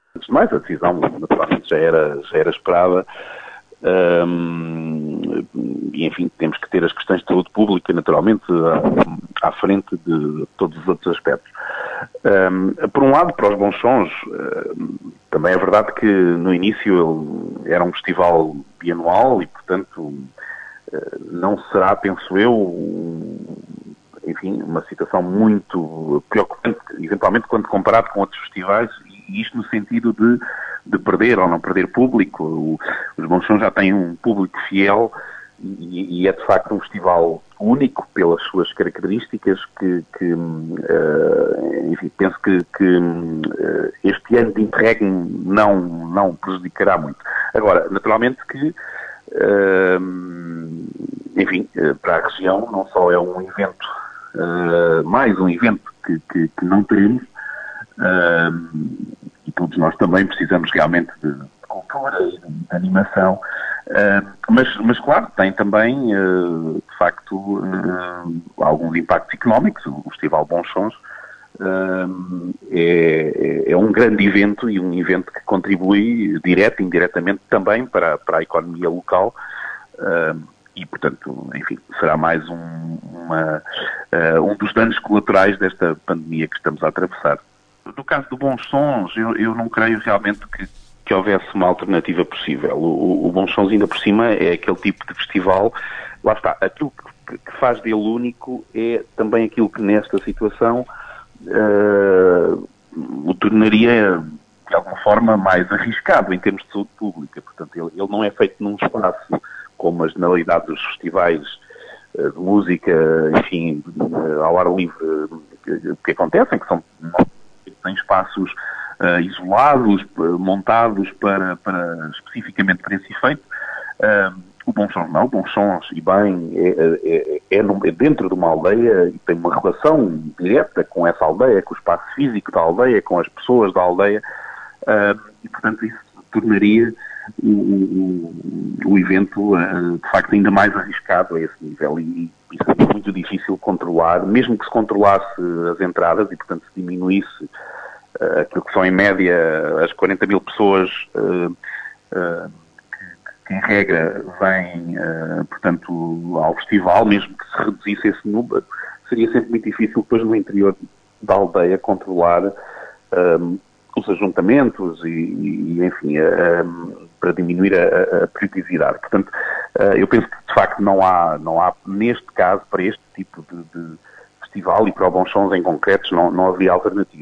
Antes de mais, a decisão naturalmente já era esperada. E, enfim, temos que ter as questões de saúde pública, naturalmente, à frente de todos os outros aspectos. Por um lado, para os bons sons, também é verdade que no início ele era um festival bianual e, portanto, não será, penso eu, enfim, uma situação muito preocupante, eventualmente quando comparado com outros festivais, e isto no sentido de perder ou não perder público. Os Bons Sons já têm um público fiel e é de facto um festival único pelas suas características enfim, penso que este ano de interregno não prejudicará muito. Agora, naturalmente que enfim, para a região não só é um evento, mais um evento que não teremos, e todos nós também precisamos realmente de cultura e de animação, mas claro, tem também, de facto, alguns impactos económicos. O Festival Bons Sons é um grande evento e um evento que contribui direto e indiretamente também para a economia local, e, portanto, enfim, será mais um dos danos colaterais desta pandemia que estamos a atravessar. No caso do Bons Sons, eu não creio realmente que houvesse uma alternativa possível. O Bons Sons, ainda por cima, é aquele tipo de festival, lá está, aquilo que faz dele único é também aquilo que nesta situação o tornaria, de alguma forma, mais arriscado em termos de saúde pública. Portanto, ele não é feito num espaço como a generalidade dos festivais de música, enfim, ao ar livre, que acontecem, que são em espaços isolados, montados especificamente para esse efeito. O Bons Sons não, o Bons Sons, e bem, é dentro de uma aldeia e tem uma relação direta com essa aldeia, com o espaço físico da aldeia, com as pessoas da aldeia, e portanto isso tornaria o evento de facto ainda mais arriscado a esse nível, e isso é muito difícil controlar, mesmo que se controlasse as entradas e portanto se diminuísse aquilo que são em média as 40 mil pessoas que em regra vêm, portanto, ao festival, mesmo que se reduzisse esse número, seria sempre muito difícil depois no interior da aldeia controlar os ajuntamentos e enfim, para diminuir a periodicidade. Portanto, eu penso que de facto não há neste caso, para este tipo de festival e para o Bons Sons em concretos, não havia alternativa.